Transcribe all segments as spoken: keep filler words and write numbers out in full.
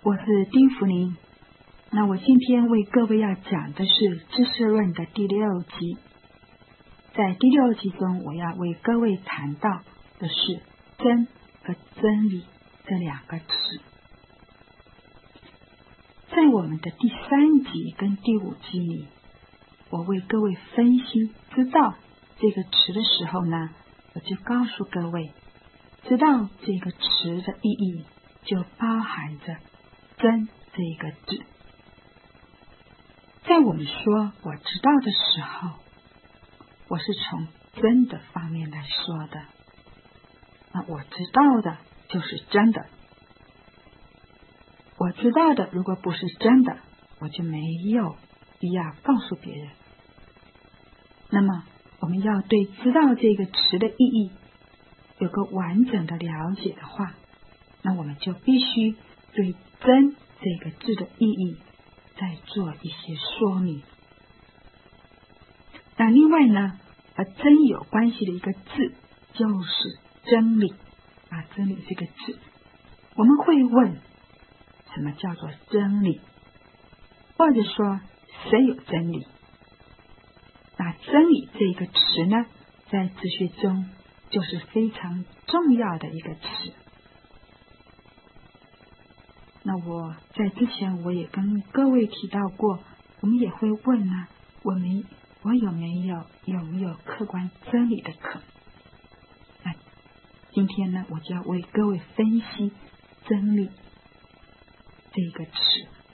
我是丁福林。那我今天为各位要讲的是知识论的第六集。在第六集中，我要为各位谈到的是真和真理这两个词。在我们的第三集跟第五集里，我为各位分析知道这个词的时候呢，我就告诉各位，知道这个词的意义就包含着真这一个字。在我们说我知道的时候，我是从真的方面来说的。那我知道的就是真的，我知道的如果不是真的，我就没有必要告诉别人。那么我们要对知道这个词的意义有个完整的了解的话，那我们就必须对真这个字的意义再做一些说明。那另外呢，和真有关系的一个字就是真理啊，真理这个字，我们会问什么叫做真理，或者说谁有真理？那真理这个词呢，在哲学中就是非常重要的一个词。那我在之前我也跟各位提到过，我们也会问呢、啊，我们我有没有有没有客观真理的可能？那今天呢，我就要为各位分析真理这个词。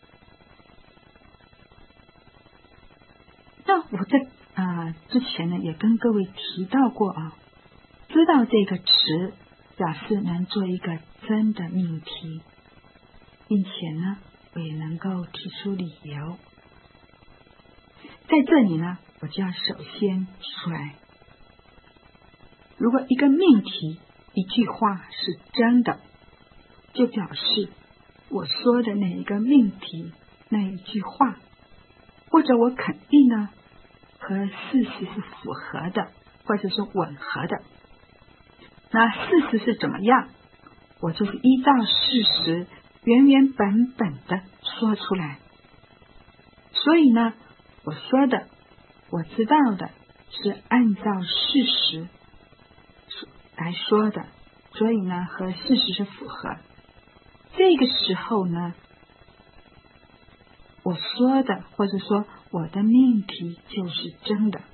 那我在啊、呃、之前呢，也跟各位提到过啊，知道这个词表示能做一个真的命题，并且呢，我也能够提出理由。在这里呢，我就要首先出来，如果一个命题一句话是真的，就表示我说的哪一个命题那一句话，或者我肯定呢和事实是符合的，或者是吻合的。那事实是怎么样？我就是依照事实原原本本的说出来。所以呢，我说的我知道的是按照事实来说的，所以呢和事实是符合。这个时候呢，我说的或者说我的命题就是真的。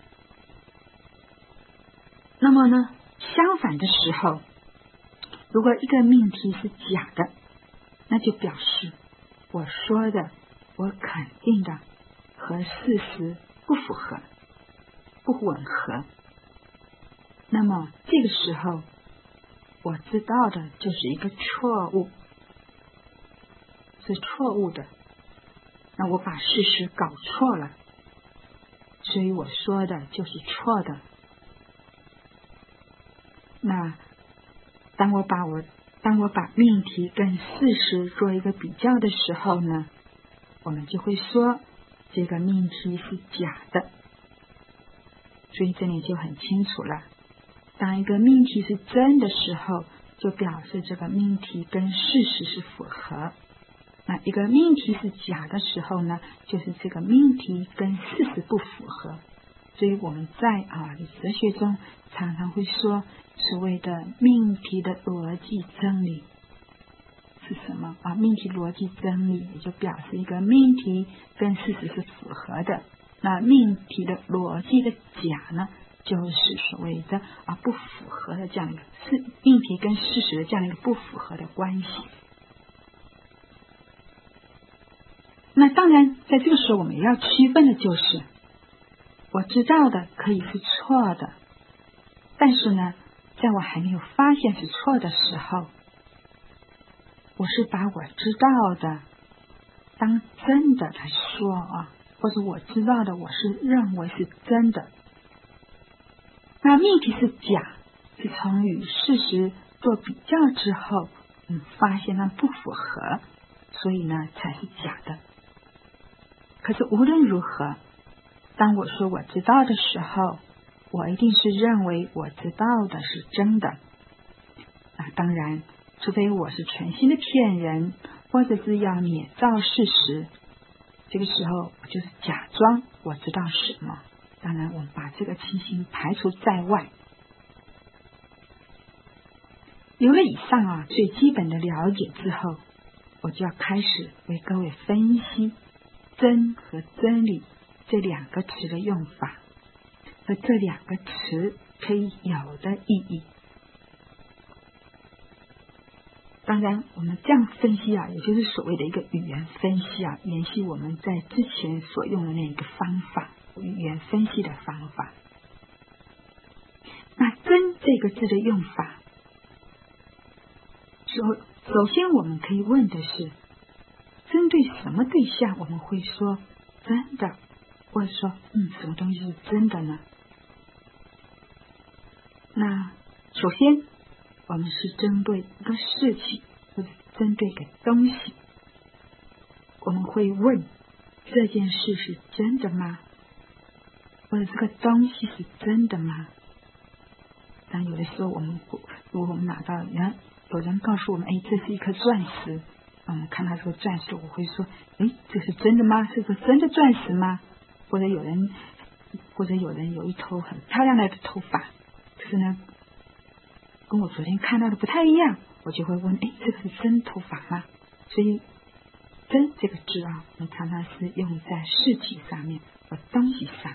那么呢，相反的时候，如果一个命题是假的，那就表示我说的我肯定的和事实不符合，不吻合。那么这个时候我知道的就是一个错误，是错误的。那我把事实搞错了，所以我说的就是错的。那当我把我当我把命题跟事实做一个比较的时候呢，我们就会说这个命题是假的。所以这里就很清楚了，当一个命题是真的时候，就表示这个命题跟事实是符合。那一个命题是假的时候呢，就是这个命题跟事实不符合。所以我们在啊哲学中常常会说所谓的命题的逻辑真理是什么啊？命题逻辑真理也就表示一个命题跟事实是符合的。那命题的逻辑的假呢，就是所谓的啊不符合的这样一个是命题跟事实的这样一个不符合的关系。那当然在这个时候我们要区分的就是我知道的可以是错的，但是呢在我还没有发现是错的时候，我是把我知道的当真的来说啊，或者我知道的我是认为是真的。那命题是假，是从与事实做比较之后嗯，发现它不符合，所以呢才是假的。可是无论如何，当我说我知道的时候，我一定是认为我知道的是真的。那当然除非我是存心的骗人， 或者是要捏造事实，这个时候就是假装我知道什么。当然我们把这个情形排除在外。有了以上啊最基本的了解之后，我就要开始为各位分析真和真理这两个词的用法和这两个词可以有的意义。当然我们这样分析啊，也就是所谓的一个语言分析啊，延续我们在之前所用的那个方法，语言分析的方法。那真这个字的用法，首首先我们可以问的是，针对什么对象我们会说真的，或者说嗯什么东西是真的呢？那首先我们是针对一个事情，或者针对一个东西，我们会问这件事是真的吗？或者这个东西是真的吗？但有的时候我们如果我们拿到人有人告诉我们，哎，这是一颗钻石，我们看到这个钻石，我会说，哎，这是真的吗？是个真的钻石吗？或者有人或者有人有一头很漂亮的头发，可是呢跟我昨天看到的不太一样，我就会问，哎，这个是真头发吗？所以真这个字啊，我们常常是用在事情上面和东西上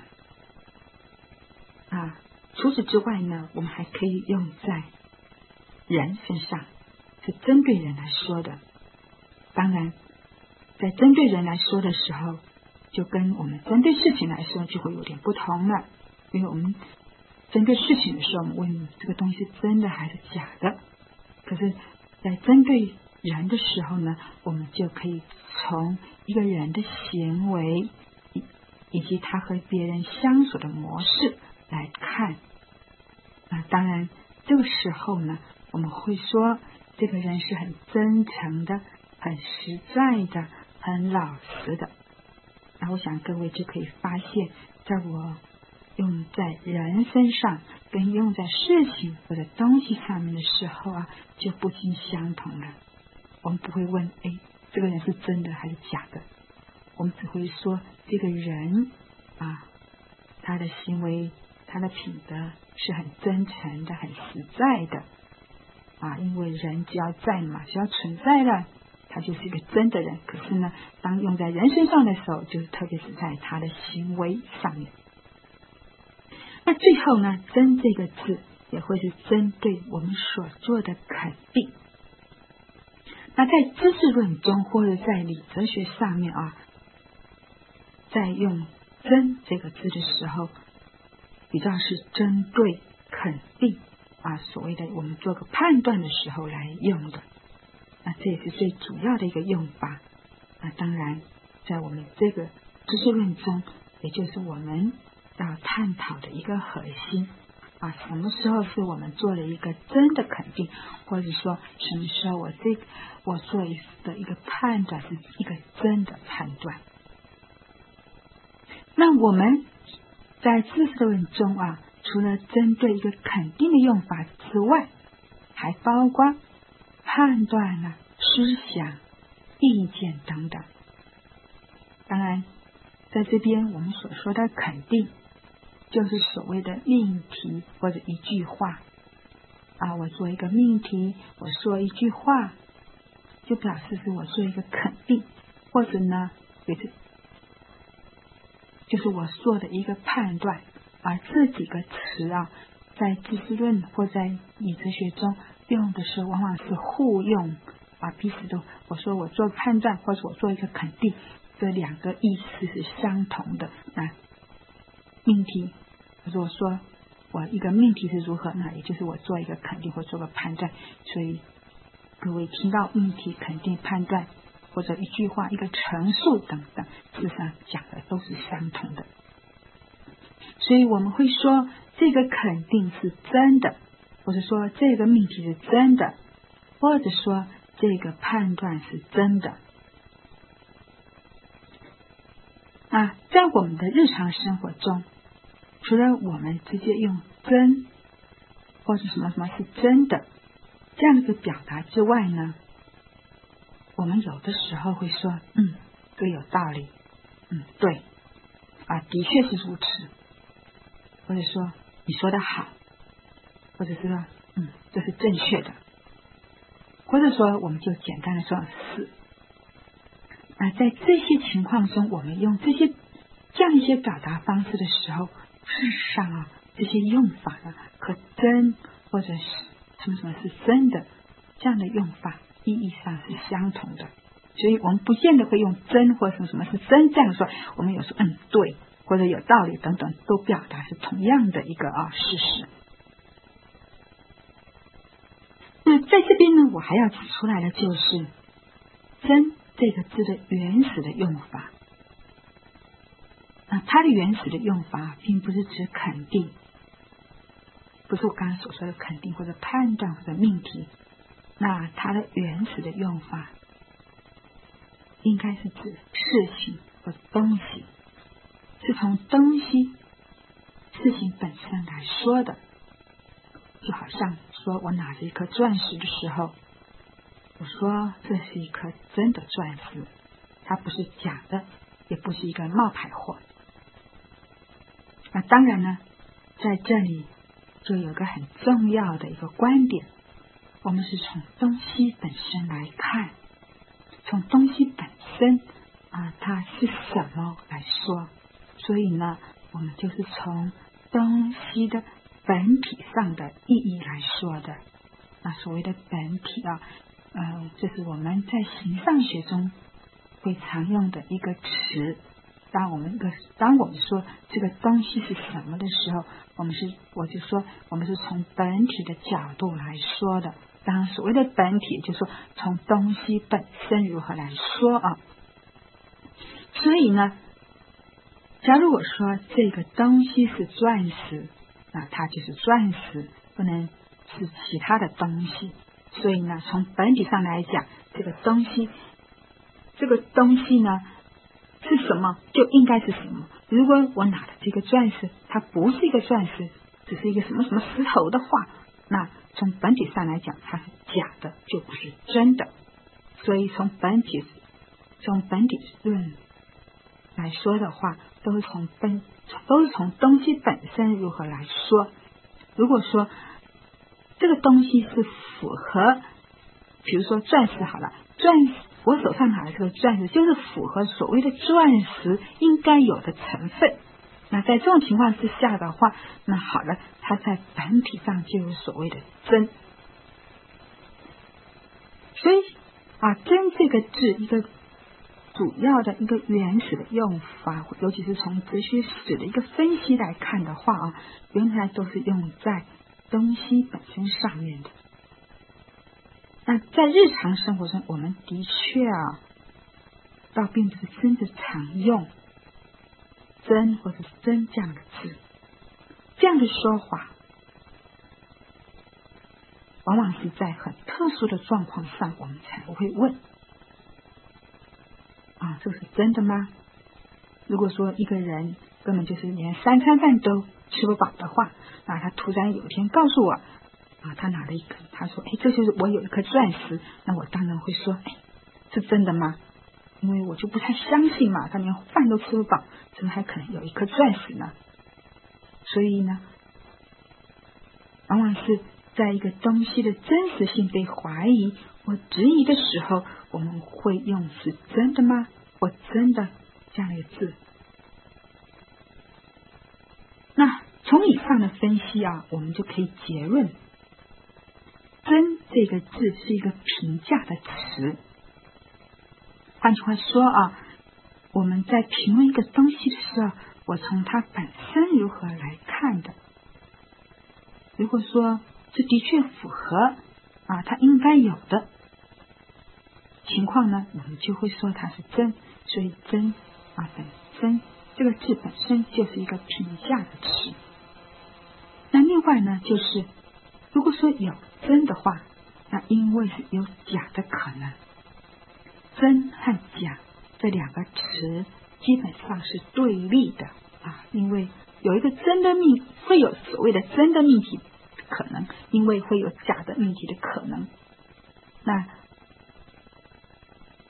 啊。除此之外呢，我们还可以用在人身上，是针对人来说的。当然在针对人来说的时候，就跟我们针对事情来说就会有点不同了。因为我们针对事情的时候，我们问这个东西真的还是假的，可是在针对人的时候呢，我们就可以从一个人的行为以及他和别人相处的模式来看。啊，当然这个时候呢，我们会说这个人是很真诚的，很实在的，很老实的。那我想各位就可以发现，在我用在人身上跟用在事情或者东西上面的时候啊，就不尽相同了。我们不会问，哎，这个人是真的还是假的？我们只会说这个人啊，他的行为他的品德是很真诚的，很实在的啊，因为人只要在嘛，只要存在了，他就是一个真的人。可是呢，当用在人身上的时候，就是特别是在他的行为上面。那最后呢，真这个字也会是针对我们所做的肯定。那在知识论中或者在理哲学上面啊，在用真这个字的时候，比较是针对肯定啊，所谓的我们做个判断的时候来用的。那这也是最主要的一个用法。那当然在我们这个知识论中，也就是我们要探讨的一个核心啊，什么时候是我们做了一个真的肯定，或者说什么时候我这我做的一个判断是一个真的判断。那我们在知识论中啊，除了针对一个肯定的用法之外，还包括判断啊、思想、意见等等。当然在这边我们所说的肯定，就是所谓的命题或者一句话啊，我做一个命题，我说一句话，就表示是我做一个肯定，或者呢也是就是我做的一个判断。而这几个词啊，在知识论或在理哲学中用的时候，往往是互用啊，彼此都我说我做判断或者我做一个肯定，这两个意思是相同的。那命题，如果说我一个命题是如何，那也就是我做一个肯定或做个判断。所以各位听到命题、肯定、判断或者一句话、一个陈述等等，事实上讲的都是相同的。所以我们会说这个肯定是真的，或者说这个命题是真的，或者说这个判断是真的。啊，在我们的日常生活中，除了我们直接用真或者什么什么是真的这样子表达之外呢，我我们有的时候会说，嗯，这有道理，嗯，对，啊，的确是如此，或者说你说的好，或者是说，嗯，这是正确的，或者说我们就简单的说是。那在这些情况中，我们用这些这样一些表达方式的时候，事实上啊，这些用法呢，和真或者是什么什么是真的这样的用法意义上是相同的，所以我们不见得会用真或者什么什么是真这样说，我们有时候嗯对或者有道理等等，都表达是同样的一个啊事实。那在这边呢，我还要指出来的就是真这个字的原始的用法。那它的原始的用法并不是指肯定，不是我刚才所说的肯定或者判断或者命题，那它的原始的用法应该是指事情或者东西，是从东西事情本身来说的。就好像说我拿着一颗钻石的时候，我说这是一颗真的钻石，它不是假的，也不是一个冒牌货。那当然呢，在这里就有个很重要的一个观点，我们是从东西本身来看，从东西本身啊，它是什么来说，所以呢，我们就是从东西的本体上的意义来说的。那所谓的本体啊，呃，这是我们在形上学中会常用的一个词。当我们一个当我们说这个东西是什么的时候，我们是我就说我们是从本体的角度来说的。当然，所谓的本体，就是说从东西本身如何来说啊。所以呢，假如我说这个东西是钻石，那它就是钻石，不能是其他的东西。所以呢，从本体上来讲，这个东西，这个东西呢是什么，就应该是什么。如果我拿的这个钻石，它不是一个钻石，只是一个什么什么石头的话，那从本体上来讲，它是假的，就不是真的。所以从本体从本体论来说的话，都是从本都是从东西本身如何来说。如果说这个东西是符合，比如说钻石好了，钻石我手上拿的这个钻石就是符合所谓的钻石应该有的成分。那在这种情况之下的话，那好了，它在本体上就有所谓的真。所以啊，真这个字一个主要的一个原始的用法，尤其是从哲学史的一个分析来看的话啊，原来都是用在东西本身上面的。那在日常生活中，我们的确啊，倒并不是真的常用真或者是真这样的字，这样的说法往往是在很特殊的状况上我们才会问啊，这是真的吗？如果说一个人根本就是连三餐饭都吃不饱的话，那他突然有一天告诉我啊，他拿了一颗，他说，哎，这就是我有一颗钻石，那我当然会说，哎，是真的吗？因为我就不太相信嘛，他连饭都吃不饱，怎么还可能有一颗钻石呢？所以呢，往往是在一个东西的真实性被怀疑或质疑的时候，我们会用是真的吗？或真的这样一个字。那从以上的分析啊，我们就可以结论，真这个字是一个评价的词。换句话说啊，我们在评论一个东西的时候，我从它本身如何来看的。如果说这的确符合啊它应该有的情况呢，我们就会说它是真。所以真啊本身这个字本身就是一个评价的词。那另外呢，就是如果说有真的话，那因为是有假的可能。真和假这两个词基本上是对立的啊，因为有一个真的命，会有所谓的真的命题可能，因为会有假的命题的可能。那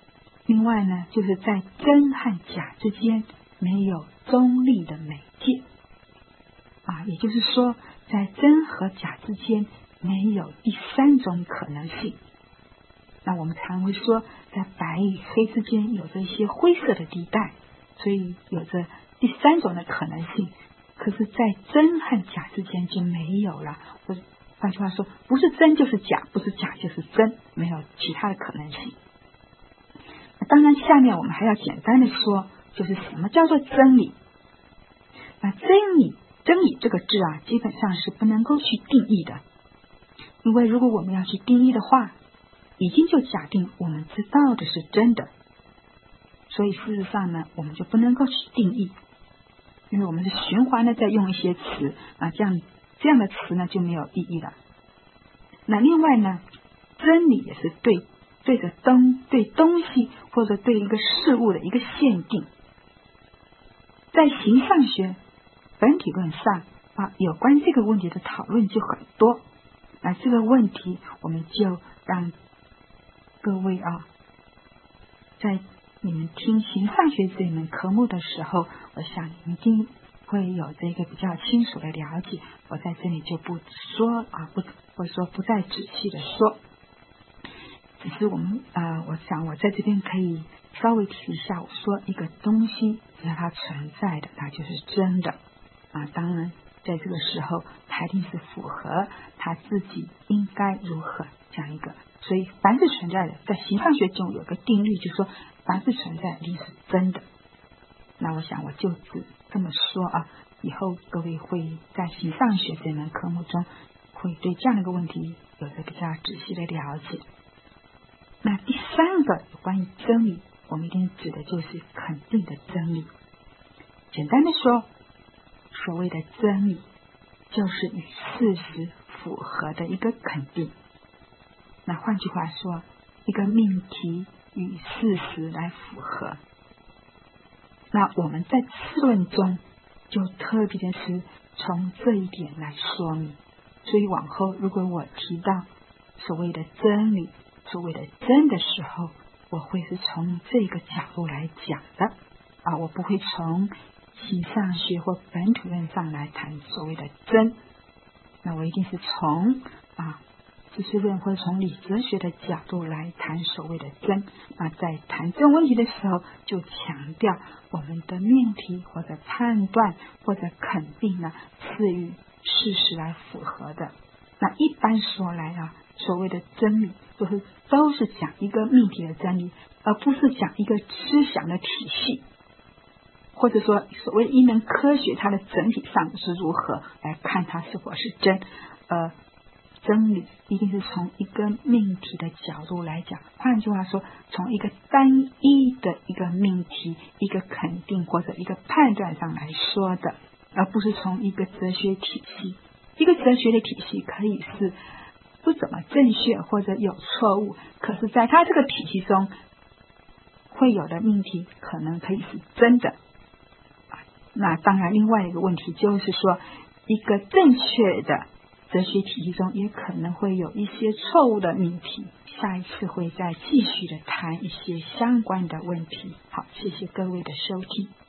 另外呢，就是在真和假之间没有中立的媒介啊，也就是说，在真和假之间没有第三种可能性。那我们常会说，在白与黑之间有着一些灰色的地带，所以有着第三种的可能性。可是，在真和假之间就没有了。或者换句话说，不是真就是假，不是假就是真，没有其他的可能性。当然，下面我们还要简单的说，就是什么叫做真理？那真理，真理这个字啊，基本上是不能够去定义的，因为如果我们要去定义的话，已经就假定我们知道的是真的，所以事实上呢，我们就不能够去定义，因为我们是循环的在用一些词啊，这样这样的词呢就没有意义了。那另外呢，真理也是对对着东对东西或者对一个事物的一个限定。在形上学本体论上啊，有关这个问题的讨论就很多。那这个问题我们就让各位啊，在你们听形上学这一门科目的时候，我想你们一定会有这个比较清楚的了解。我在这里就不说啊，不或者说不再仔细的说。只是我们呃，我想我在这边可以稍微提一下，我说一个东西只要它存在的，它就是真的啊。当然，在这个时候，它一定是符合它自己应该如何这样一个。所以，凡是存在的，在形上学中有个定律，就是说，凡是存在一定是真的。那我想我就只这么说啊，以后各位会在形上学这门科目中，会对这样的一个问题有着比较仔细的了解。那第三个有关于真理，我们一定指的就是肯定的真理。简单的说，所谓的真理就是与事实符合的一个肯定。那换句话说，一个命题与事实来符合。那我们在次论中就特别的是从这一点来说明。所以往后如果我提到所谓的真理，所谓的真的时候，我会是从这个角度来讲的啊，我不会从形上学或本体论上来谈所谓的真，那我一定是从啊知识论或者从理哲学的角度来谈所谓的真。那在谈这种问题的时候，就强调我们的命题或者判断或者肯定呢是与事实来符合的。那一般说来啊，所谓的真理就是都是讲一个命题的真理，而不是讲一个思想的体系，或者说所谓一门科学它的整体上是如何来看它是否是真。呃，真理一定是从一个命题的角度来讲，换句话说，从一个单一的一个命题、一个肯定或者一个判断上来说的，而不是从一个哲学体系。一个哲学的体系可以是不怎么正确或者有错误，可是在它这个体系中会有的命题可能可以是真的。那当然另外一个问题就是说，一个正确的哲学体系中也可能会有一些错误的命题。下一次会再继续的谈一些相关的问题。好，谢谢各位的收听。